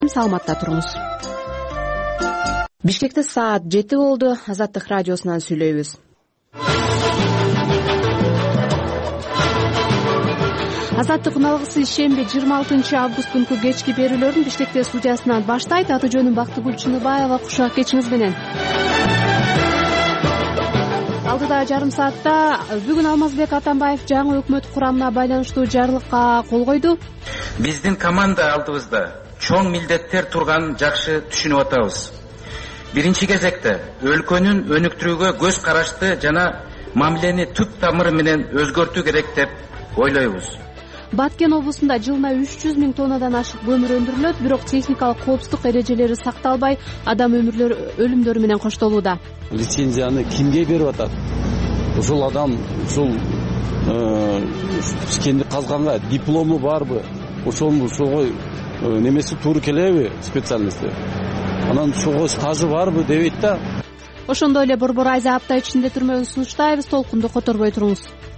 Саламатта туруңуз. Бишкекте саат 7 болду. Азаттык радиосунан сүйлөйбүз. Азаттык алгысы шемби 26 август күнкү кечки берүүлөрүн Бишкекте студиясынан баштайт. Аты жөнүм Бактыгүл Чыныбаева. Кушак кечиңиз менен. Алдыда жарым саатта бүгүн Алмазбек Атамбаев жаңы өкмөт курамына байланыштуу жарлыкка кол койду. Биздин команда алдыбызда чоң милдеттер турганын жакшы түшүнүп атабыз. Биринчи кезекте өлкөнүн өнүктүрүүгө көз карашты жана мамилени түп тамыры менен өзгөртүү керек деп ойлойбуз. Баткен облусунда жылына 300 000 тоннадан ашык көмүр өндүрүлөт, бирок техникалык коопсуздук эрежелери сакталбай, адам өлүмдөрү менен коштолууда. Лицензияны кимге берип атат? Ушул адам ушул кенди казганга диплому барбы? Ошого немеси туура келеби специальности? Анан ушого стажы барбы дебейт да. Ошондой эле Борбор Айза апта ичинде түрмөгүн сунуштайбыз, толкунду которбой туруңуз.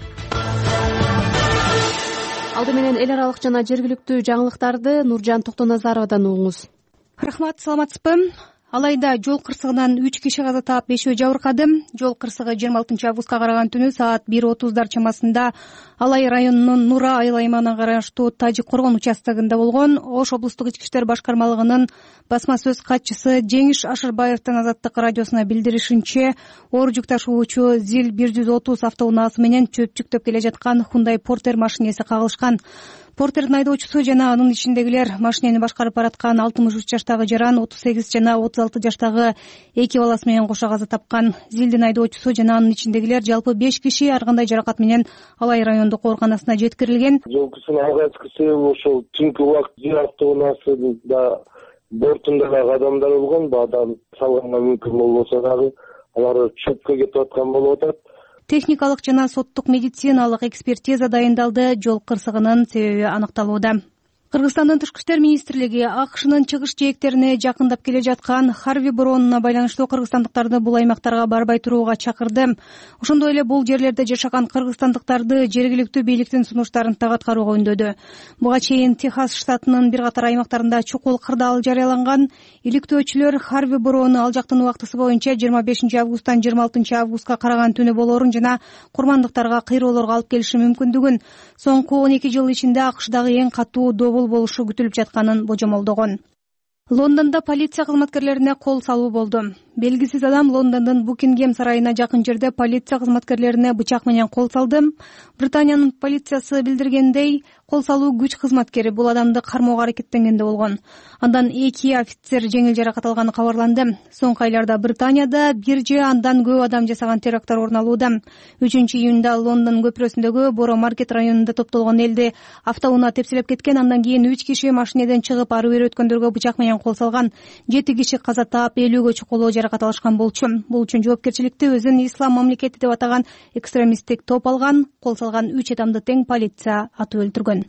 Алды менен эл аралык жана жергиликтүү жаңылыктарды Нуржан Токтоназаровадан угуңуз. Рахмат, саламатсызбы? Алайда жол кырсыгынан 3 киши каза таап, 5 жабыркады. Жол кырсыгы 26 августка караган түнү саат 1:30 чамасында Алай районунун Нура айыл аймагына караштуу Тажик Коргон участогунда болгон. Ош облустук ички иштер башкармалыгынын басма сөз катчысы Жеңиш Ашырбаевдин Азаттык радиосуна билдиришинче, оор жүк ташуучу ЗИЛ 130 автоунаасы менен чөп жүктөп келе жаткан Hyundai Porter машинеси кагылышкан. Портердин айдоочусу жана анын ичиндегилер машинени башкарып бараткан 63 жаштагы жаран, 38 жана 36 жаштагы эки баласы менен кошо каза тапкан. ЗИЛдин айдоочусу жана анын ичиндегилер жалпы 5 киши ар кандай жаракат менен Алай райондук ооруканасына жеткирилген. Жол кырсыгынын алгачкы себеби ошол түнкү убакыт ЗИЛ автоунаасында бортунда дагы адамдар болгон. Бадан салганга мүмкүн болбосо дагы алар чөпкө кетип аткан болуп атат. Техникалык жана соттук медициналык экспертиза дайындалды. Жол кырсыгынын себеби аныкталууда. Кыргызстандын Тышкы иштер министрлиги АКШнын чыгыш жээктерине жакындап келе жаткан Харви бороонула байланыштуу кыргызстандыктарды бул аймактарга барбай турууга чакырды. Ошондой эле бул жерлерде жашаган кыргызстандыктарды жергиликтүү бийликтин сунуштарын так аткарууга үндөдү. Буга чейин Техас штатынын бир катар аймактарында чукул кырдаал жарыяланган. Иликтөөчүлөр Харви бороону ал жактын убактысы боюнча 25 августтан 26 августка караган түнү болоорун жана курмандыктарга кыйроолорго алып келиши мүмкүндүгүн, соңку 12 жыл ичинде АКШдагы эң катуу добул болушу күтүлүп жатканын божомолдогон. Лондондо полиция кызматкерлерине кол салуу болду. Белгисиз адам Лондондун Букингем сарайына жакын жерде полиция кызматкерлерине бычак менен кол салды. Британиянын полициясы билдиргендей, кол салуу күч кызматкери бул адамды кармоого аракеттенгенде болгон. Андан 2 офицер жеңил жаракат алганы кабарланды. Соңку айларда Британияда бир же андан көп адам жасаган теракттар орун алууда. 3-июнда Лондон көпүрөсүндөгү Боро Маркет районунда топтолгон элди автоунаа тепселеп кеткен. Андан кийин 3 киши машинеден чыгып ары бери өткөндөргө бычак менен кол салган. 7 киши каза таап, 50гө чукулуу жаракат алышкан болчу. Бул үчүн жоопкерчиликти өзүн Ислам мамлекети деп атаган экстремисттик топ алган. Кол салган 3 адамды тең полиция атып өлтүргөн.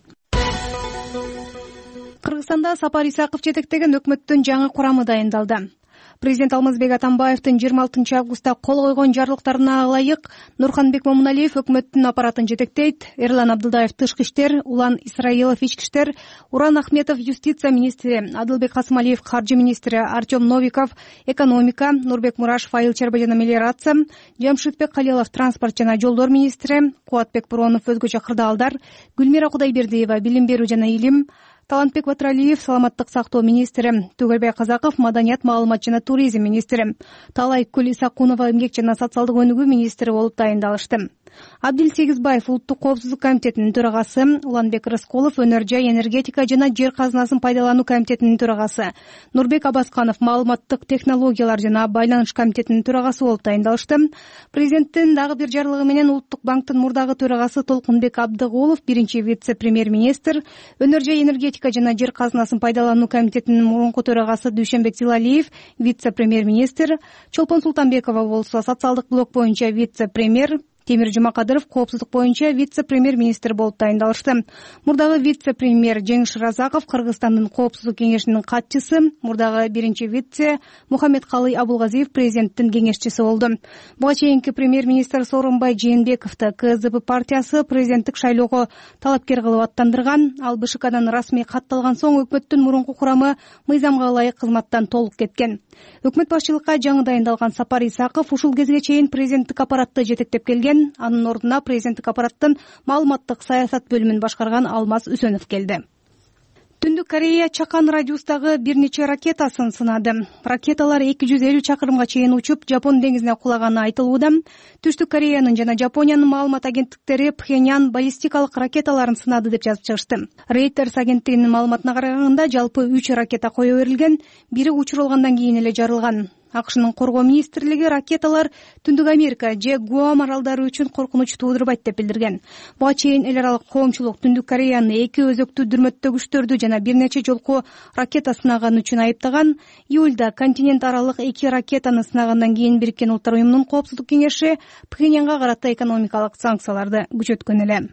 Кыргызстанда Сапар Исаков жетектеген өкмөттүн жаңы курамы дайындалды. Президент Алмазбек Атамбаевдин 26 августта кол койгон жарлыктарына ылайык Нурханбек Момуналиев өкмөттүн аппаратын жетектейт. Эрлан Абдылдаев Тышкы иштер, Улан Исраилов Ички иштер, Уран Ахметов Юстиция министри, Адылбек Касымалиев Каржы министри, Артем Новиков экономика, Нурбек Мурашев айыл чарба жана мелиорация, Жамшитбек Калилов транспорт жана жолдор министри, Кубатбек Буронов өзгөчө кырдаалдар, Гүлмира Кудайбердиева билим берүү жана илим, Талантбек Батыралиев саламаттык сактоо министри, Түгөлбай Казаков маданият, маалымат жана туризм министри, Талайкүл Исакунова эмгек жана социалдык өнүгүү министри болуп дайындалышты. Абдил Сегизбаев улуттук коопсуздук комитетинин төрагасы, Уланбек Рыскулов өнөр-жай, энергетика жана жер казынасын пайдалануу комитетинин төрагасы, Нурбек Абасканов маалыматтык технологиялар жана байланыш комитетинин төрагасы болуп дайындалышты. Президенттин дагы бир жарлыгы менен Улуттук банктын мурдагы төрагасы Толкунбек Абдыгулов биринчи вице-премьер-министр, өнөр-жай, энергетика жана жер казынасын пайдалануу комитетинин мурунку төрагасы Дүйшөнбек Зилалиев вице-премьер-министр, Чолпон Султанбекова болсо социалдык блок боюнча вице-премьер, Темир Жумакадыров коопсуздук боюнча вице-премьер-министр болуп дайындалышты. Мурдагы вице-премьер Жеңиш Разаков Кыргызстандын коопсуздук кеңешинин катчысы, мурдагы биринчи вице Мухаммедкалый Абулгазиев президенттин кеңешчиси болду. Буга чейинки премьер-министр Сооронбай Жээнбековду КСДП партиясы президенттик шайлоого талапкер кылып аттандырган. Ал БШКдан расмий катталган соң өкмөттүн мурунку курамы мыйзамга ылайык кызматтан толук кеткен. Өкмөт башчылыкка жаңы дайындалган Сапар Исаков ушул кезге чейин президенттик аппаратты жетектеп келген. Анын ордуна президенттик аппараттын маалыматтык саясат бөлүмүн башкарган Алмаз Үсөнов келди. Түндүк Корея Чакан радиустагы бир нече ракетасын сынады. Ракеталар 250 чакырымга чейин учуп, Жапон деңизине кулаганы айтылууда. Түштүк Кореянын жана Жапониянын маалымат агенттиктери Пхеньян баллистикалык ракеталарын сынады деп жазып чыгышты. Reuters агенттигинин маалыматына караганда, жалпы 3 ракета кое берилген, бири учурулгандан кийин эле жарылган. АКШнын коргоо министрлиги ракеталар Түндүк Америка же Гуам аралдары үчүн коркунуч туудурбайт деп билдирген. Буга чейин эл аралык коомчулук Түндүк Кореяны 2 өзөктүү дүрмөттөгүчтөрдү жана бир нече жолку ракета сынаган үчүн айыптаган. Июлда континент аралык 2 ракетаны сынагандан кийин Бириккен Улуттар уюмунун коопсуздук кеңеши Пхеньянга карата экономикалык санкцияларды күчөткөн эле.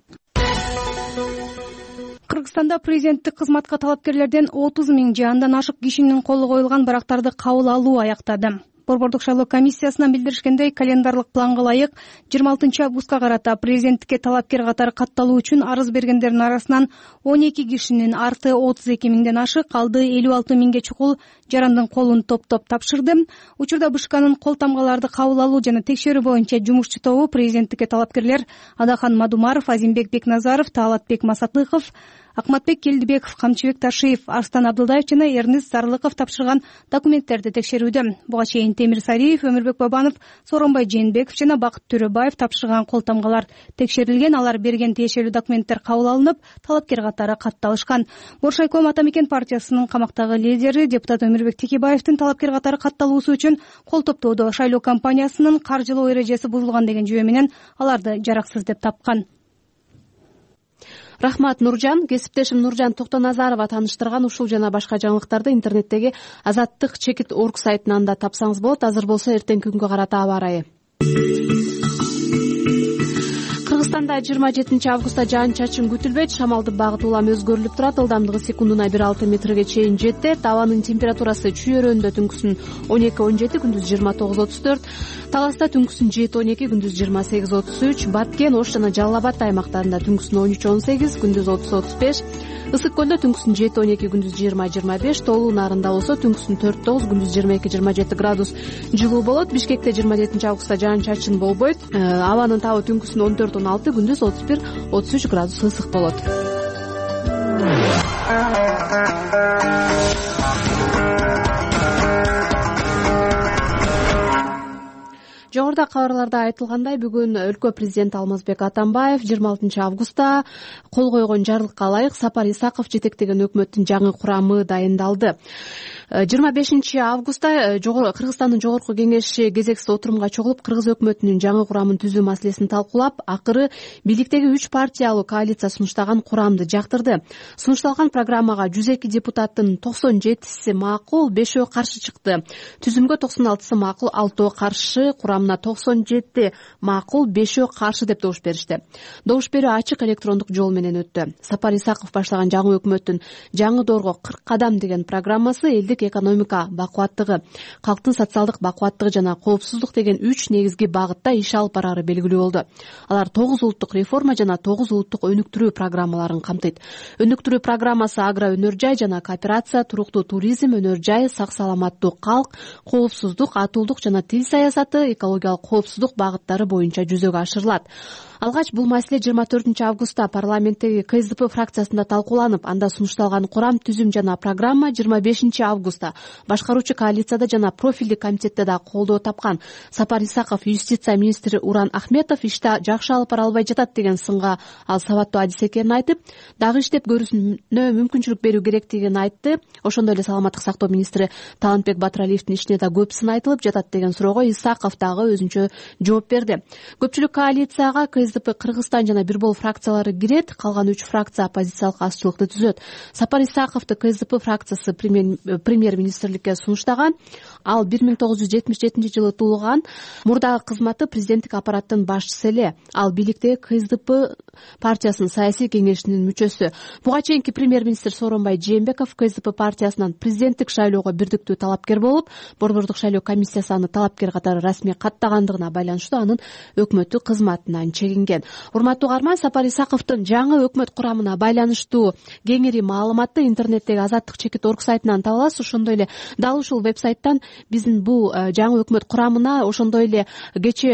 Кыргызстанда президенттик кызматка талапкерлерден 30 000 же андан ашык кишинин колу коюлган барактарды кабыл алуу аяктады. Борбордук шайлоо комиссиясынан билдиришкендей, календарлык планга ылайык 26 августка карата президенттикке талапкер катары катталуу үчүн арыз бергендердин арасынан 12 кишинин арты 32 000ден ашык, калды 56 000ге чукул жарандын колун топтоп тапшырды. Учурда БШКнын кол тамгаларды кабыл алуу жана текшерүү боюнча жумушчу тобу президенттикке талапкерлер Адахан Мадумаров, Азимбек Бекназаров, Таалатбек Масатыков, Акматбек Келдибеков, Камчыбек Ташиев, Арстан Абдылдаев жана Эрнис Зарлыков тапшырган документтерди текшерүүдө. Буга чейин Темир Сариев, Өмүрбек Бабанов, Сооронбай Жээнбеков жана Бакыт Төрөбаев тапшырган кол тамгалар текшерилген. Алар берген тиешелүү документтер кабыл алынып, талапкер катары катталышкан. Боршайком Ата Мекен партиясынын камактагы лидери депутат Өмүрбек Текебаевдин талапкер катары катталуусу үчүн кол топтоодо шайлоо компаниясынын каржылоо эрежеси бузулган деген жүйө менен аларды жараксыз деп тапкан. Рахмат, Нуржан. Кесиптешим Нуржан Токтоназарова тааныштырган ушул жана башка жаңылыктарды интернеттеги Азаттык Чекит.org сайтынан да тапсаңыз болот. Азыр болсо эртең күнгө карата аба ырайы. Кыргызстанда 27 августта жаан-чачын күтүлбөйт. Шамалдын багыты улам өзгөрүлүп турат. Ылдамдыгы секундуна 1,6 метрге чейин жетет. Абанын температурасы чүйөрөндө түнкүсүн 12-17, күндүз 29-34. Таласта түнкүсүн 7-12, күндүз 28-33. Баткен, Ош жана Жалал Абад аймактарында түнкүсүн 13-18, күндүз 30-35. Ысык көлдө түнкүсүн 7-12, күндүз 20-25. Тоолуу нарында болсо түнкүсүн 4-9, күндүз 22-27 градус жылуу болот. Бишкекте 27 августта жаан-чачын болбойт. Абанын табы түнкүсүн 14-16, күндүз 31-33 градус ысык болот. Жогоруда кабарларда айтылгандай, бүгүн өлкө президенти Алмазбек Атамбаев 26 августта кол койгон жарлыкка ылайык Сапар Исаков жетектеген өкмөттүн жаңы курамы дайындалды. 25 августта Кыргызстандын жогорку кеңеши кезексиз отурумга чогулуп, кыргыз өкмөтүнүн жаңы курамын түзүү маселесин талкуулап, акыры бийликтеги 3 партиялуу коалиция сунуштаган курамды жактырды. Сунушталган программага 102 депутаттын 97си макул, 5-өө каршы чыкты. Түзүмгө 96 макул, 6-өө каршы, курамына 97 макул, 5-өө каршы деп добуш беришти. Добуш берүү ачык электрондук жол менен өттү. Сапар Исаков баштаган жаңы өкмөттүн жаңы доорго 40 кадам деген программасы элдик экономика бакубаттыгы, калктын социалдык бакубаттыгы жана коопсуздук деген 3 негизги багытта иш алып барары белгилүү болду. Алар 9 улуттук реформа жана 9 улуттук өнүктүрүү программаларын камтыйт. Өнүктүрүү программасы агро өнөр жай жана кооперация, туруктуу туризм, өнөр жай, сак саламаттуу калк, коопсуздук, атуулдук жана тил саясаты, экологиялык коопсуздук багыттары боюнча жүзөгө ашырылат. Алгач бул маселе 24 августта парламенттеги КСДП фракциясында талкууланып, анда сунушталган курам, түзүм жана программа 25 августта башкаруучу коалицияда жана профилдик комитетте да колдоо тапкан. Сапар Исаков юстиция министри Уран Ахметов иште жакшы алып бара албай жатат деген сынга ал сабаттуу адис экенин айтып, дагы иштеп көрүүсүнө мүмкүнчүлүк берүү керектигин айтты. Ошондой эле саламаттык сактоо министри Талантбек Батыралиевдин ишине да көп сын айтылып жатат деген суроого Исаков дагы өзүнчө жооп берди. Көпчүлүк коалицияга КСДП Кыргызстан жана Бир-Бол фракциялары кирет, калган 3 фракция оппозициялык азчылыкты түзөт. Сапар Исаковду КСДП фракциясы премьер-министрликке сунуштаган. Ал 1977-жылы туулган, мурдагы кызматы президенттик аппараттын башчысы эле. Ал бийликтеги КСДП партиясынын саясий кеңешинин мүчөсү. Буга чейинки премьер-министр Сооронбай Жээнбеков КСДП партиясынан президенттик шайлоого бирдиктүү талапкер болуп, борбордук шайлоо комиссиясы аны талапкер катары расмий каттагандыгына байланыштуу анын өкмөттүк кызматынан чегинген. Урматтуу угарман, Сапар Исаковдун жаңы өкмөт курамына байланыштуу кеңири маалыматты интернеттеги Азаттык чекит орг сайтынан таба аласыз. Ошондой эле дал ушул веб-сайттан биздин бул жаңы өкмөт курамына, ошондой эле кечээ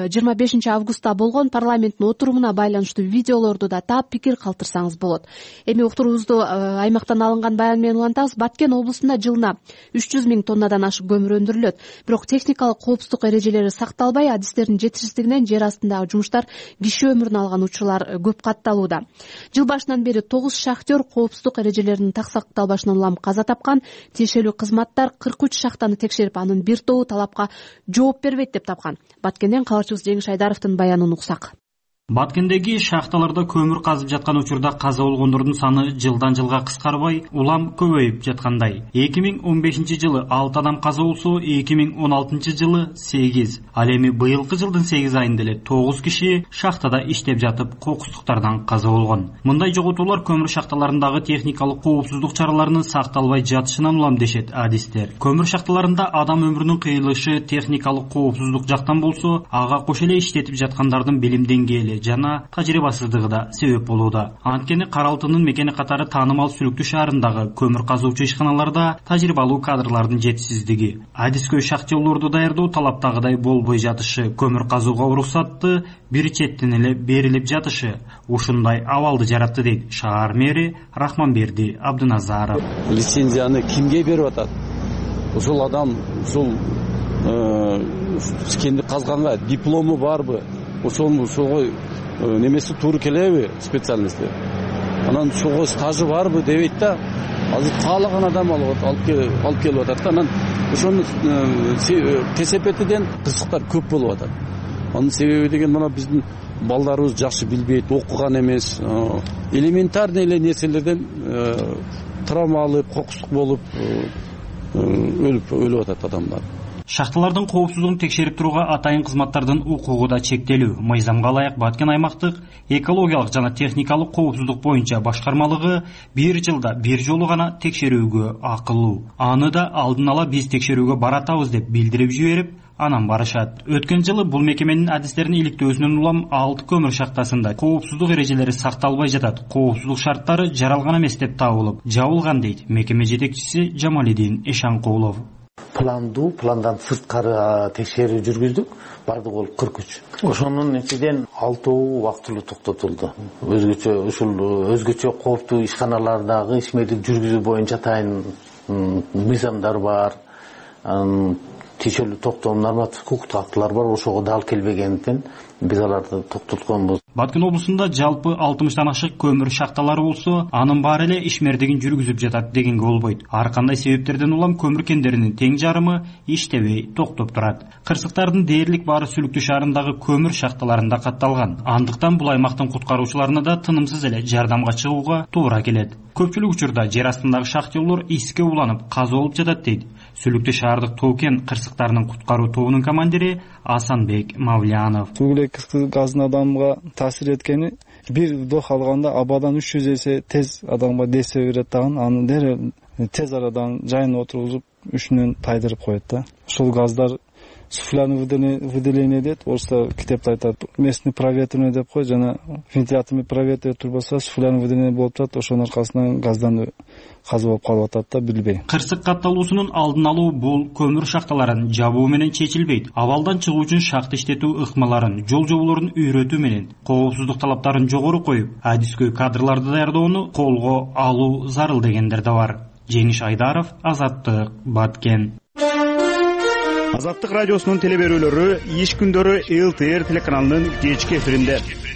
25 августта болгон парламенттин отурумуна байланыштуу видеолорду да таап пикир калтырсаңыз болот. Эми уктуруубузду аймактан алынган баян менен улантабыз. Баткен облусунда жылына 300 000 тоннадан ашык көмүр өндүрүлөт. Бирок техникалык коопсуздук эрежелери сакталбай, адистердин жетишсиздигинен жер астындагы жумуштар киши өмүрүн алган учурлар көп катталууда. Жыл башынан бери 9 шахтер коопсуздук эрежелеринин так сакталбашынан улам каза тапкан. Тиешелүү кызматтар 43 шахтаны текшерип, анын бир тобу талапка жооп бербейт деп тапкан. Баткенден кабарчыбыз Жеңиш Айдаровдун баянын уксак. Баткендеги шахталарда көмүр казып жаткан учурда каза болгондордун саны жылдан жылга кыскарбай, улам көбөйүп жаткандай. 2015 жылы 6 адам каза болсо, 2016 жылы 8. Ал эми быйылкы жылдын 8 айында эле 9 киши шахтада иштеп жатып кокустуктардан каза болгон. Мындай жоготуулар көмүр шахталарындагы техникалык коопсуздук чараларынын сакталбай жатышынан улам дешет адистер. Көмүр шахталарында адам өмүрүнүн кыйылышы техникалык коопсуздук жактан болсо, ага кош эле иштетип жаткандардын билим деңгээли жана тажрыйбасыздыгы да себеп болууда. Анткени Кара Алтындын мекени катары таанымал Сүлүктүү шаарындагы көмүр казуучу ишканаларда тажрыйбалуу кадрлардын жетишсиздиги, адискөй шахтерлорду даярдоо талаптагыдай болбой жатышы, көмүр казууга уруксатты бир четтен эле берилип жатышы ушундай абалды жаратты дейт шаар мэри Рахманберди Абдыназаров. Лицензияны кимге берип атат? Ушул адам ушул кенди казганга диплому барбы? Ошого немеси туура келеби специальности? Анан ошого стажы барбы дебейт да. Азыр каалаган адам алып келип атат да. Анан ошонун кесепетиден кырсыктар көп болуп атат. Анын себеби деген мына биздин балдарыбыз жакшы билбейт, окуган эмес, элементарный эле нерселерден травма алып, кокустук болуп өлүп атат адамдар. Шахталардын коопсуздугун текшерип турууга атайын кызматтардын укугу да чектелүү. Мыйзамга ылайык Баткен аймактык экологиялык жана техникалык коопсуздук боюнча башкармалыгы бир жылда бир жолу гана текшерүүгө акылуу. Аны да алдын ала биз текшерүүгө баратабыз деп билдирип жиберип, анан барышат. Өткөн жылы бул мекеменин адистеринин иликтөөсүнөн улам 6 көмүр шахтасында коопсуздук эрежелери сакталбай жатат. Коопсуздук шарттары жаралган эмес деп табылып, жабылган дейт мекеме жетекчиси Жамалидин Эшанкулов. Пландан сырткары текшерүү жүргүздүк. Бардыгы ол 43. Ошонун ичинен 6 вактылуу токтотулду. Өзгөчө кооптуу ишканалардагы ишмердик жүргүзүү боюнча атайын мыйзамдар бар. Тиешелүү токтоо нормативдик укуктук актылар бар. Ошого дал келбегендиктен биз аларды токтотконбуз. Баткен облусунда жалпы 60тан ашык көмүр шахталары болсо, анын баары эле ишмердигин жүргүзүп жатат дегенге болбойт. Ар кандай себептерден улам көмүр кендеринин тең жарымы иштебей токтоп турат. Кырсыктардын дээрлик баары Сүлүктүү шаарындагы көмүр шахталарында катталган. Андыктан бул аймактын куткаруучуларына да тынымсыз эле жардамга чыгууга туура келет. Көпчүлүк учурда жер астындагы шахтерлор иске уланып каза болуп жатат дейт Сүлүктүү шаардык Тоокен кырсыктарынын куткаруу тобунун командири Асанбек Мавлянов. Газдын адамга таасир эткени бир вдох алганда абадан 300 эсе тез адамга действие берет дагы, аны дере тез арадан жайына отургузуп үчүнөн тайдырып коет да. Ушул газдар суфляный выделение дейт, орусча китепте айтат. Местный проветривание деп кой, жана вентиляторный проветриватель болсо суфляный выделение болуп турат, ошонун аркасынан газдан каза болуп калып атат да билбей. Кырсык катталуусунун алдын алуу бул көмүр шахталарын жабуу менен чечилбейт. Абалдан чыгуу үчүн шахта иштетүү ыкмаларын, жол жоболорун үйрөтүү менен коопсуздук талаптарын жогору коюп, адискөй кадрларды даярдоону колго алуу зарыл дегендер да бар. Жеңиш Айдаров, Азаттык, Баткен. Азаттык радиосунун телеберүүлөрү иш күндөрү ЛТР телеканалынын кечки эфиринде.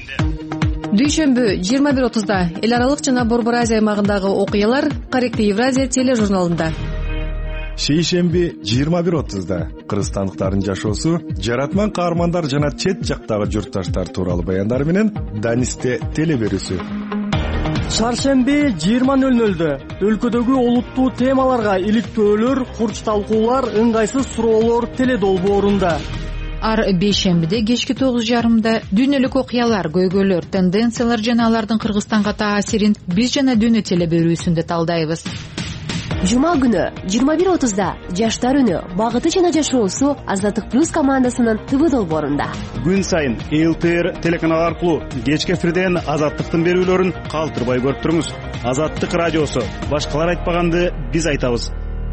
Дүйшөмбү 21:30-да эл аралык жана Борбор Азия аймагындагы окуялар Корректный Евразия тележурналында. шейшемби 21:30 кыргызстандыктардын жашоосу, жаратман каармандар жана чет жактагы журтташтар тууралуу баяндар менен Данисте телеберүүсү. Шаршемби 20:00 өлкөдөгү олуттуу темаларга иликтөөлөр, курч талкуулар, ыңгайсыз суроолор теле долбоорунда. Ар бейшембиде кечки 9:30 дүйнөлүк окуялар, көйгөйлөр, тенденциялар жана алардын Кыргызстанга таасирин биз жана дүйнө телеберүүсүндө талдайбыз. Жума күнү 21:30 жаштар үнү, багыты жана жашоосу Азаттык плюс командасынын ТВ долбоорунда. Күн сайын ЛТР телеканалы аркылуу кечки эфирден Азаттыктын берүүлөрүн калтырбай көрүп туруңуз. Азаттык радиосу, башкалар айтпаганды биз айтабыз.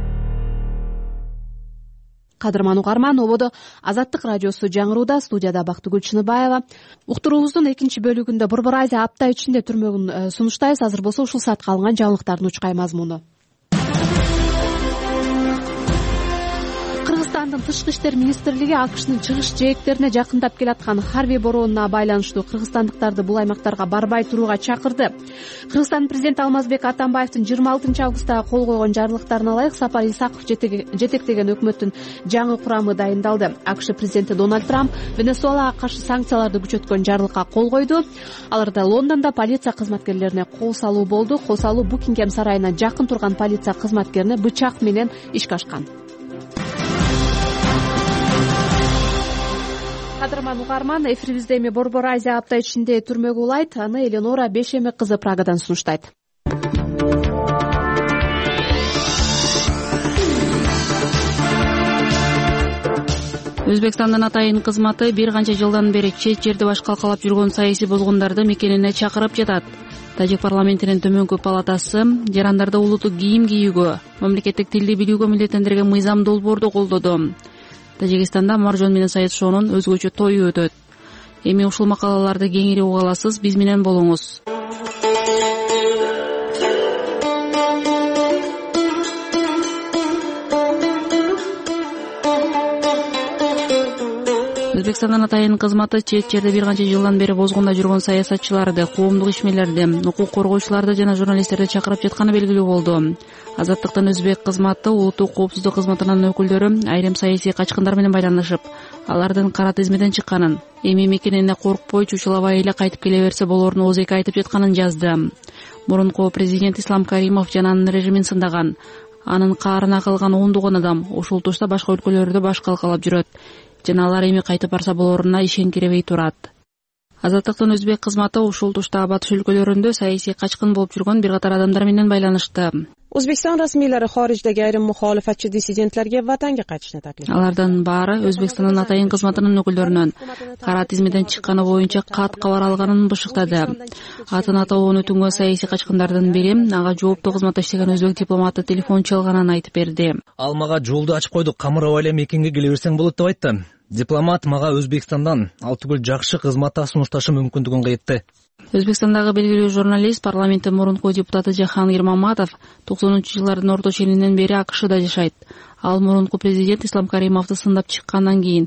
Кадырман угарман, ободо Азаттык радиосу жаңырууда, студияда Бактыгүл Чыныбаева. Уктуруубуздун экинчи бөлүгүндө Борбор Азия апта ичинде түрмөгүн сунуштайбыз. Азыр болсо ушул саатка алынган жаңылыктардын учкай мазмуну. Кыргызстандын Тышкы иштер министрлиги АКШнын чыгыш жээктерине жакындап келаткан Харви бороону байланыштуу кыргызстандыктарды бул аймактарга барбай турууга чакырды. Кыргызстандын президенти Алмазбек Атамбаевдин 26 августтагы кол койгон жарлыктарына ылайык Сапар Исаков жетектеген өкмөттүн жаңы курамы дайындалды. АКШ президенти Дональд Трамп Венесуэлага каршы санкцияларды күчөткөн жарлыкка кол койду. Аларда Лондондо полиция кызматкерлерине кол салуу болду. Кол салуу Букингем сарайына жакын турган полиция кызматкерине бычак менен ишке ашкан. Кадырман угарман, эфирибизде эми Борбор Азия апта ичинде түрмөгө улайт. Аны Эленора Бешеме кызы Прагадан сунуштайт. Өзбекстандын атайын кызматы бир канча жылдан бери чет жерде баш калкалап жүргөн саясий бозгундарды мекенине чакырып жатат. Тажик парламентинин төмөнкү палатасы жарандарды улуттук кийим кийүүгө, мамлекеттик тилди билүүгө милдеттендирген мыйзам долбоорду колдоду. Тажикстанда Маржон менен Саид Шоонун өзгөчө тою өтөт. Эми ушул макалаларды кеңири уга аласыз, биз менен болуңуз. Өзбекстандын атайын кызматы чет жерде бир канча жылдан бери бозгунда жүргөн саясатчыларды, коомдук ишмерлерди, укук коргоочуларды жана журналисттерди чакырып жатканы белгилүү болду. Азаттыктын өзбек кызматы улуттук коопсуздук кызматынын өкүлдөрү айрым саясий качкындар менен байланышып, алардын кара тизмеден чыкканын, эми мекенине коркпой чучулабай эле кайтып келе берсе болоорун оозеки айтып жатканын жазды. Мурунку президент Ислам Каримов жана анын режимин сындаган, анын каарына калган ондогон адам ушул тушта башка өлкөлөрдө баш калкалап жүрөт жана алар эми кайтып барса болооруна ишенкиребей турат. Азаттыктын өзбек кызматы ушул тушта батыш өлкөлөрүндө саясий качкын болуп жүргөн бир катар адамдар менен байланышты. O'zbekiston rasmiylari xorijdagi ayrim muxolifatchi dissidentlarga vatanga qaytishni taklif qildi. Алардын баары Өзбекстандын атайын кызматынын өкүлдөрүнөн кара тизмеден чыкканы боюнча кат кабар алганын бышыктады. Атын атоонун өтүнгөн саясий качкындардын бири ага жооптуу кызматта иштеген өзбек дипломаты телефон чалганын айтып берди. Ал мага жолду ачып койду, камырап эле мекенге келе берсең болот деп айтты. Дипломат мага Өзбекстандан ал түгүл жакшы кызматта сунушташы мүмкүндүгүн айтты. Өзбекстандагы белгилүү журналист, парламенттин мурунку депутаты Жахангир Маматов 90-жылдардын орто ченинен бери АКШда жашайт. Ал мурунку президент Ислам Каримовду сындап чыккандан кийин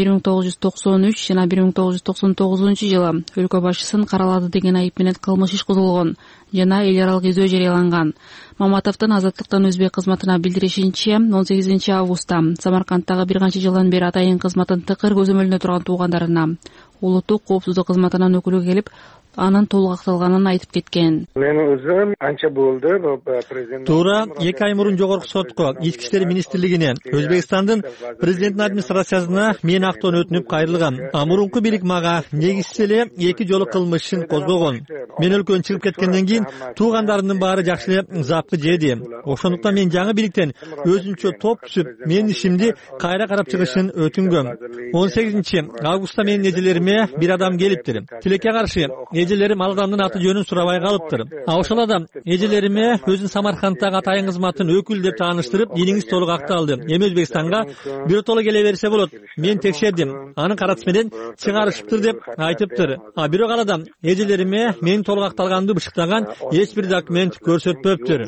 1993 жана 1999-жылы өлкө башчысын каралады деген айып менен кылмыш иш козголгон жана эл аралык изөө жарыяланган. Маматовдун Азаттыктын өзбек кызматына билдиришинче 18 августта Самаркандтагы бир канча жылдан бери атайын кызматын тыкыр көзөмөлүнө турган туугандарына улуттук коопсуздук кызматынын өкүлү келип анын толук акталганын айтып кеткен. Мен өзүм анча болду президент. Туура 2 ай мурун жогорку сотко, ички иштер министрлигине, Өзбекстандын президенттин администрациясына мен актоон өтүнүп кайрылгам. Мурунку бийлик мага негизсиз эле 2 жолу кылмышын козгогон. Мен өлкөдөн чыгып кеткенден кийин туугандарымдын баары жакшы эле запкы жеди. Ошондуктан мен жаңы бийликтен өзүнчө топ түзүп, менин ишимди кайра карап чыгышын өтүнгөм. 18 августта менин эжелериме бир адам келиптир. Тилекке каршы эжелерим ал адамдын аты жөнүн сурабай калыптыр. Ошол адам эжелериме өзүн Самаркандтагы атайын кызматтын өкүлү деп тааныштырып, илиңиз толук акталды. Эми Өзбекстанга биротоло келе берсе болот. Мен текшердим. Анын каратысы менен чыгарышыптыр деп айтыптыр. Бирок ал адам эжелериме менин толук акталганымды бышыктаган эч бир документ көрсөтпөптүр.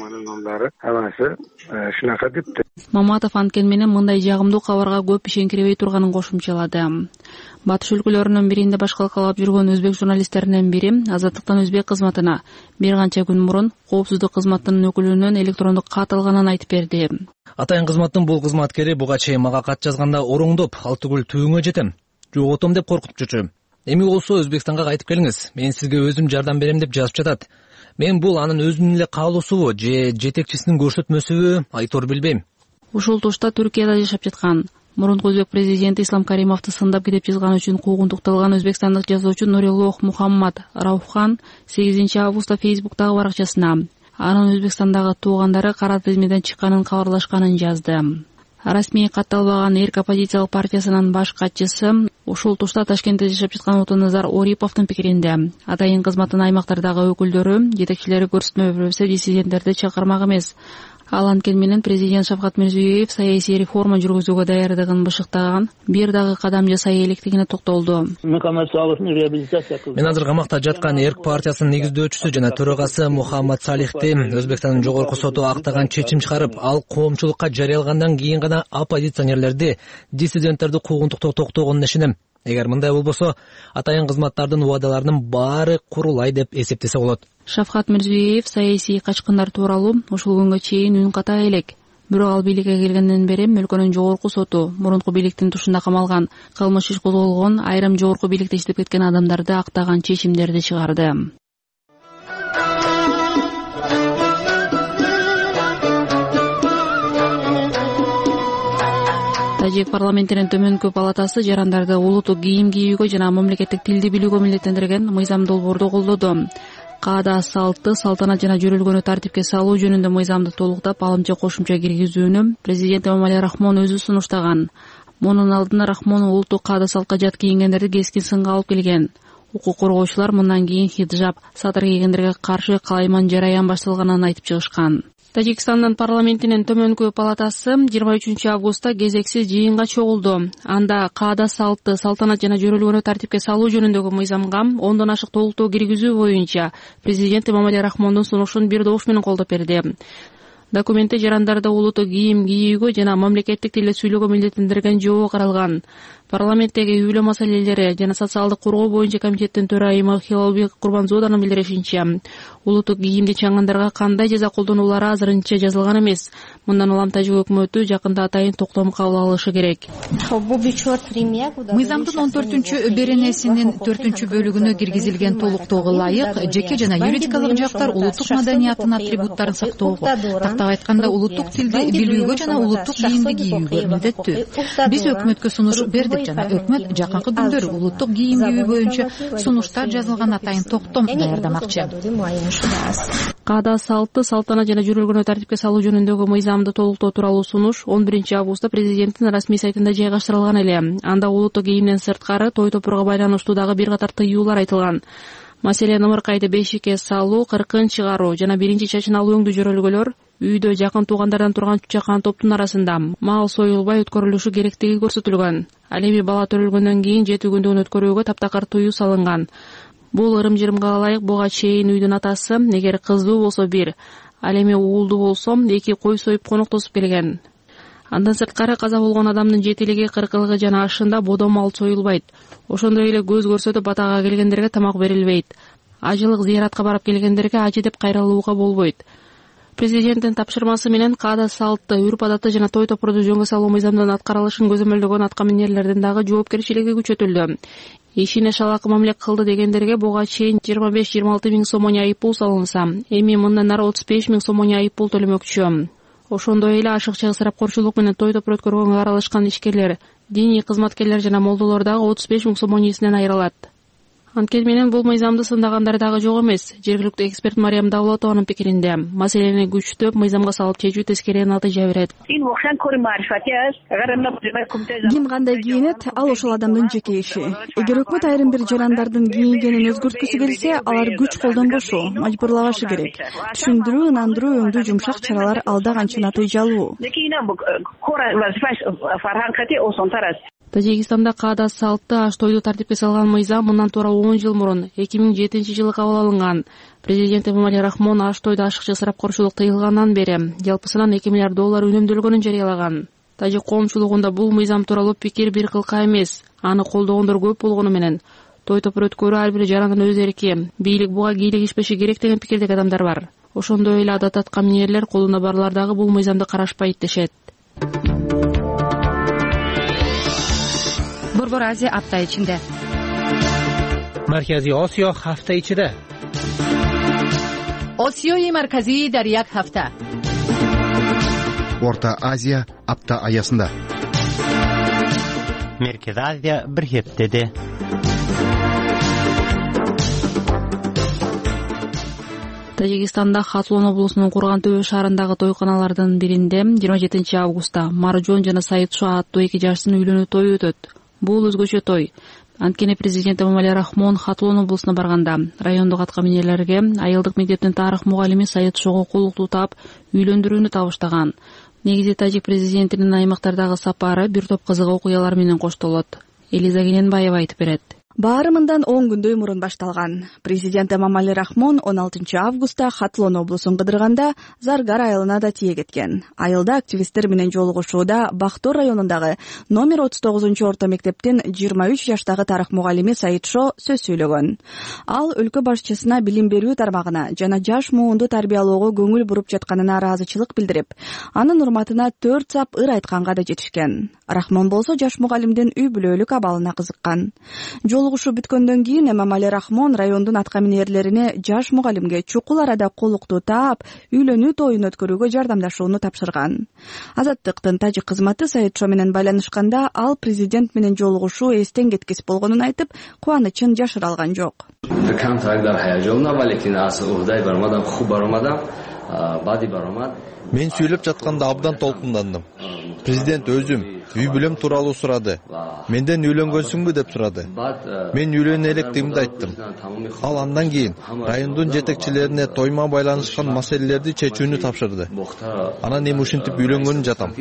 Маматов анткени менен мындай жагымдуу кабарга көп ишенкиребей турганын кошумчалады. Батыш өлкөлөрүнүн биринде башкалык каалап жүргөн өзбек журналисттеринен бири Азаттыктан өзбек кызматына бир канча күн мурун коопсуздук кызматынын өкүлүнөн электрондук кат алганын айтып берди. Атайын кызматтын бул кызматкери буга чейин мага кат жазганда ороңдоп, ал түгүл түбүңө жетем, жоготом деп коркутуп жүрчү. Эми болсо Өзбекстанга кайтып келиңиз, мен сизге өзүм жардам берем деп жазып жатат. Мен бул анын өзүнүн эле каалоосубу же жетекчисинин көрсөтмөсүбү айтор билбейм. Ушул тушта Түркияда жашап жаткан мурунку өзбек президенти Ислам Каримовду сындап китеп жазган үчүн куугунтукталган өзбекстандык жазуучу Нурилох Мухаммад Рауфхан 8 августта Фейсбуктагы баракчасына анын Өзбекстандагы туугандары кара тизмеден чыкканын кабарлашканын жазды. Расмий катталбаган Эрк оппозициялык партиясынын баш катчысы ушул тушта Ташкентте жашап жаткан Отунназар Ориповдун пикиринде атайын кызматтын аймактардагы өкүлдөрү, жетекчилери көрсөтмө бербесе диссиденттерди чакырмак эмес. Ал анткени менен президент Шавкат Мирзиёев саясий реформа жүргүзүүгө даярдыгын бышыктаган, бир дагы кадам жасай электигине токтолду. Мен азыр камакта жаткан Эрк партиясынын негиздөөчүсү жана төрагасы Мухаммад Салихти Өзбекстандын жогорку соту актаган чечим чыгарып, ал коомчулукка жарыялагандан кийин гана оппозиционерлерди, диссиденттерди куугунтуктоо токтогонуна ишенем. Эгер мындай болбосо, атайын кызматтардын убадаларынын баары курулай деп эсептесе болот. Шавкат Мирзиёев саясий качкындар тууралуу ушул күнгө чейин үн ката элек. Бирок ал бийликке келгенден бери өлкөнүн жогорку соту мурунку бийликтин тушунда камалган, кылмыш иш козголгон, айрым жогорку бийликте иштеп кеткен адамдарды актаган чечимдерди чыгарды. Тажик парламентинин төмөнкү палатасы жарандарды улуттук кийим кийүүгө жана мамлекеттик тилди билүүгө милдеттендирген мыйзам долбоорду колдоду. Каада салты, салтанат жана жүрүлгөнү тартипке салуу жөнүндө мыйзамды толуктап, алымча кошумча киргизүүнү президент Эмомали Рахмон өзү сунуштаган. Мунун алдында Рахмон улуттук каада салтка жат кийингендерди кескин сынга алып келген. Укук коргоочулар мындан кийин хиджаб, сатыр кийгендерге каршы калайман жараян башталганын айтып чыгышкан. Тажикстандын парламентинин төмөнкү палатасы 23 августта кезексиз жыйынга чогулду. Анда каада салты, салтанат жана жүрүлгөнү тартипке салуу жөнүндөгү мыйзамга 10дон ашык толуктоо киргизүү боюнча президент Эмомали Рахмондун сунушун бир добуш менен колдоп берди. Документте жарандарды улуттук кийим кийүүгө жана мамлекеттик тилде сүйлөөгө милдеттендирген жобо каралган. Парламенттеги үй бүлө маселелери жана социалдык коргоо боюнча комитеттин төрайымы Хилалбек Курбанзоданын билдиришинче, улуттук кийимди чаңгандарга кандай жаза колдонулары азырынча жазылган эмес. Мындан улам Тажик өкмөтү жакында атайын токтом кабыл алышы керек. Мыйзамдын 14 беренесинин 4-бөлүгүнө киргизилген толуктоого ылайык жеке жана юридикалык жактар улуттук маданияттын атрибуттарын сактоого, тактап айтканда улуттук тилди билүүгө жана улуттук кийимди кийүүгө милдеттүү. Биз өкмөткө сунуш бердик жана өкмөт жакынкы күндөрү улуттук кийим кийүү боюнча сунуштар жазылган атайын токтом даярдамакчы. Каада салты, салтанат жана жүрүлгөнү тартипке салуу жөнүндөгү мыйзамды толуктоо тууралуу сунуш 11 августта президенттин расмий сайтында жайгаштырылган эле. Анда улуттук кийимден сырткары той топурга байланыштуу дагы бир катар тыюулар айтылган. Маселен, ымыркайды бешикке салуу, кыркын чыгаруу жана биринчи чачын алуу өңдүү жөрөлгөлөр үйдө жакын туугандардан турган чакан топтун арасында мал союлбай өткөрүлүшү керектиги көрсөтүлгөн. Ал эми бала төрөлгөндөн кийин 7 күндүн өткөрүүгө таптакыр тыюу салынган. Бул ырым-жырымга ылайык буга чейин үйдүн атасы эгер кыздуу болсо 1, ал эми уулду болсо 2 кой союп коноктосуп келген. Андан сырткары каза болгон адамдын жетилиги, кыркылыгы жана ашында бодо мал союлбайт. Ошондой эле көз көрсөтүп атага келгендерге тамак берилбейт. Ажылык зыяратка барып келгендерге ажы деп кайрылууга болбойт. Президенттин тапшырмасы менен каада салты, үрп-адатты жана той топурду жөнгө салуу мыйзамдан аткарылышын көзөмөлдөгөн аткаминерлердин дагы жоопкерчилиги күчөтүлдү. Ишине шалак мамиле кылды дегендерге буга чейин 25-26 миң сомони айыппул салынса, эми мындан ары 35 миң сомони айыппул төлөмөкчү. Ошондой эле ашыкча ысырапкорчулук менен той топур өткөргөнгө аралашкан ишкерлер, диний кызматкерлер жана молдолор дагы 35 миң сомонисинен айрылат. Анткени менен бул мыйзамды сындагандар дагы жок эмес. Жергиликтүү эксперт Мариям Давлатованын пикиринде, маселени күчтөп мыйзамга салып чечүү тескери натыйжа берет. Ким кандай кийинет, ал ошол адамдын жеке иши. Эгер өкмөт айрым бир жарандардын кийингенин өзгөрткүсү келсе, алар күч колдонбошу, мажбурлагашы керек. Түшүндүрүү, ынандыруу, өңдүү жумшак чаралар алда канча натыйжалуу. Тажикстанда каада салты, аш тойду тартипке салган мыйзам мындан туура 10 жыл мурун 2007-жылы кабыл алынган. Президент Эмомали Рахмон аш тойду ашыкча ысырапкорчулук тыйылгандан бери жалпысынан $2 миллиард үнөмдөлгөнүн жарыялаган. Тажик коомчулугунда бул мыйзам тууралуу пикир бир кылка эмес. Аны колдогондор көп болгону менен той топур өткөрүү ар бир жарандын өз эрки. Бийлик буга кийлигишпеши керек деген пикирдеги адамдар бар. Ошондой эле адат аткаминерлер колунда барлар дагы бул мыйзамды карашпайт дешет. Борбор Азия апта ичинде. Марказий Осиё ҳафта ичида. Осиёи марказии дар як ҳафта. Орта Азия апта аясында. Меркез Азия бир хептеде. Тажикстанда Хатлон облусунун Курган Төбө шаарындагы тойканалардын биринде 27 августта Маржон жана Саидшо аттуу 2 жаштын үйлөнүү тою өтөт. Бул өзгөчө той. Анткени президент Эмомали Рахмон Хатлон облусуна барганда райондук аткаминерлерге айылдык мектептин тарых мугалими Саидшого кулуктуу таап үйлөндүрүүнү табыштаган. Негизи тажик президентинин аймактардагы сапары бир топ кызык окуялар менен коштолот. Элиза Кененбаева айтып берет. Баары мындан 10 күндөй мурун башталган. Президент Эмомали Рахмон 16 августта Хатлон облусун кыдырганда Заргар айылына да тие кеткен. Айылда активисттер менен жолугушууда Бактор районундагы номер 39 орто мектептин 23 жаштагы тарых мугалими Саидшо сөз сүйлөгөн. Ал өлкө башчысына билим берүү тармагына жана жаш муунду тарбиялоого көңүл буруп жатканына ыраазычылык билдирип, анын урматына 4 сап ыр айтканга да жетишкен. Рахмон болсо жаш мугалимдин үй бүлөлүк абалына кызыккан. Жолугушуу бүткөндөн кийин Эмомали Рахмон райондун аткаминерлерине жаш мугалимге чукул арада колуктуу таап, үйлөнүү тоюн өткөрүүгө жардамдашууну тапшырган. Азаттыктын тажик кызматы Саидшо менен байланышканда ал президент менен жолугушуу эстен кеткис болгонун айтып, кубанычын жашыра алган жок. Мен сүйлөп жатканда абдан толкундандым. Президент өзүм үй бүлөм тууралуу сурады. Менден үйлөнгөнсүңбү деп сурады. Мен үйлөнө электигимди айттым. Ал андан кийин райондун жетекчилерине тойма байланышкан маселелерди чечүүнү тапшырды. Анан эми ушинтип үйлөнгөнү жатам.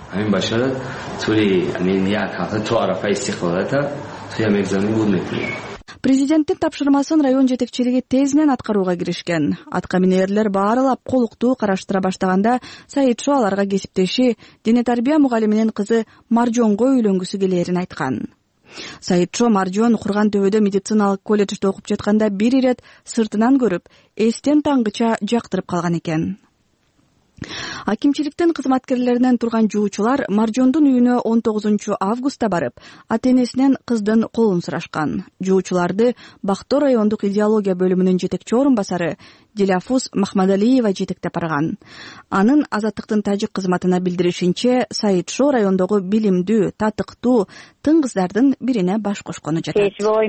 Президенттин тапшырмасын район жетекчилиги тезинен аткарууга киришкен. Аткаминерлер баарылап колуктуу караштыра баштаганда Саидшо аларга кесиптеши дене тарбия мугалиминин кызы Маржонго үйлөнгүсү келээрин айткан. Саидшо Маржон Курган Төбөдө медициналык колледжде окуп жатканда бир ирет сыртынан көрүп, эстен таңгыча жактырып калган экен. Акимчиликтин кызматкерлеринен турган жуучулар Маржондун үйүнө 19 августта барып, ата-энесинен кыздын колун сурашкан. Жуучуларды Бактор райондук идеология бөлүмүнүн жетекчи орун басары Диляфуз Махмадалиева жетектеп барган. Анын Азаттыктын тажик кызматына билдиришинче, Саидшо райондогу билимдүү, татыктуу тың кыздардын бирине баш кошкону жатат.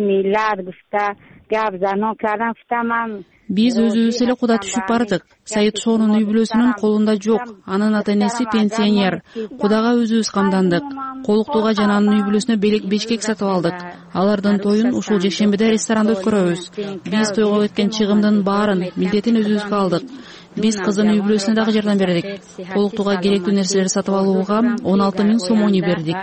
Биз өзүбүз эле куда түшүп бардык. Саидшонун үй бүлөсүнүн колунда жок. Анын ата-энеси пенсионер. Кудага өзүбүз камдандык. Колуктууга жана анын үй бүлөсүнө бешкек сатып алдык. Алардын тоюн ушул жекшембиде ресторанда өткөрөбүз. Биз тойго кеткен чыгымдын баарын, милдетин өзүбүзгө алдык. Биз кыздын үй бүлөсүнө дагы жардам бердик. Колуктууга керектүү нерселерди сатып алууга 16 000 сомони бердик.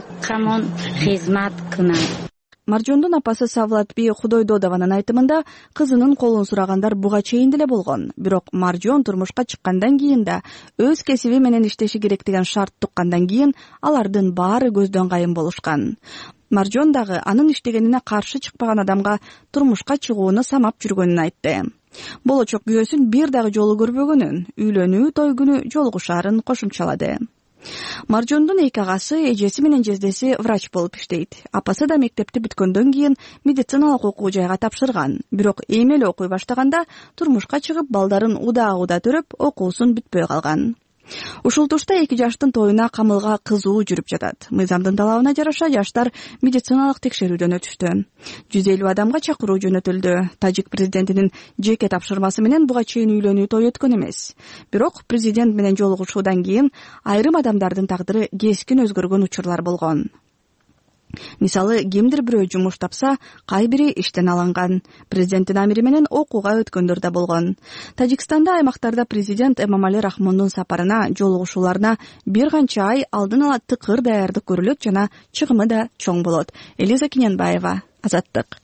Маржондун апасы Савлатби Худойдодованын айтымында кызынын колун сурагандар буга чейин деле болгон. Бирок Маржон турмушка чыккандан кийин да өз кесиби менен иштеши керек деген шарт туккандан кийин алардын баары көздөн кайын болушкан. Маржон дагы анын иштегенине каршы чыкпаган адамга турмушка чыгууну самап жүргөнүн айтты. Болочок күйөөсүн бир дагы жолу көрбөгөнүн, үйлөнүү той күнү жолугушаарын кошумчалады. Маржондун эки агасы, эжеси менен жездеси врач болуп иштейт. Апасы да мектепти бүткөндөн кийин медициналык окуу жайга тапшырган. Бирок эми эле окуй баштаганда турмушка чыгып, балдарын удаа төрөп, окуусун бүтпөй калган. Ушул тушта эки жаштын тоюна камылга кызуу жүрүп жатат. Мыйзамдын талабына жараша жаштар медициналык текшерүүдөн өтүштү. 150 адамга чакыруу жөнөтүлдү. Тажик президентинин жеке тапшырмасы менен буга чейин үйлөнүү той өткөн эмес. Бирок президент менен жолугушуудан кийин айрым адамдардын тагдыры кескин өзгөргөн учурлар болгон. Мисалы, кимдир бирөө жумуш тапса, кайбири иштен алынган. Президенттин амири менен окууга өткөндөр да болгон. Тажикстанда аймактарда президент Эмомали Рахмондун сапарына, жолугушууларына бир канча ай алдын ала тыкыр даярдык көрүлөт жана чыгымы да чоң болот. Элиза Кененбаева, Азаттык.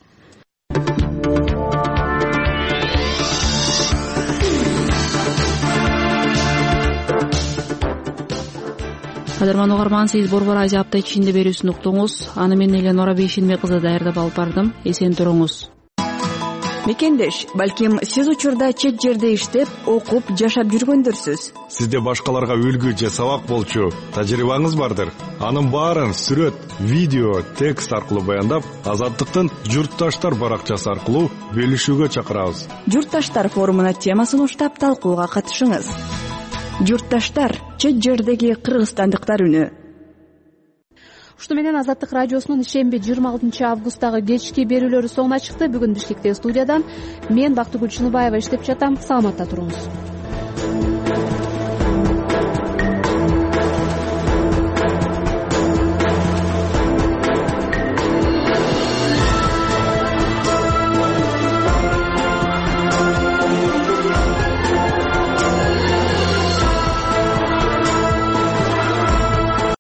кадырман угарман, сиз Борбор Азия апта ичинде берүүсүн уктуңуз. Аны мен Эленора Бейшенбек кызы даярдап алып бардым. Эсен туруңуз. Мекендеш, балким сиз учурда чет жерде иштеп, окуп, жашап жүргөндөрсүз. Сизде башкаларга үлгү же сабак болчу тажрыйбаңыз бардыр. Анын баарын сүрөт, видео, текст аркылуу баяндап, Азаттыктын Журтташтар баракчасы аркылуу бөлүшүүгө чакырабыз. Журтташтар форумуна темасын уштап талкууга катышыңыз. Журтташтар, чет жердеги кыргызстандыктар үнү. Ушуну менен Азаттык радиосунун ишемби 26 августтагы кечки берүүлөрү соңуна чыкты. Бүгүн Бишкектеги студиядан мен Бактыгүл Чыныбаева иштеп жатам. Саламатта туруңуз.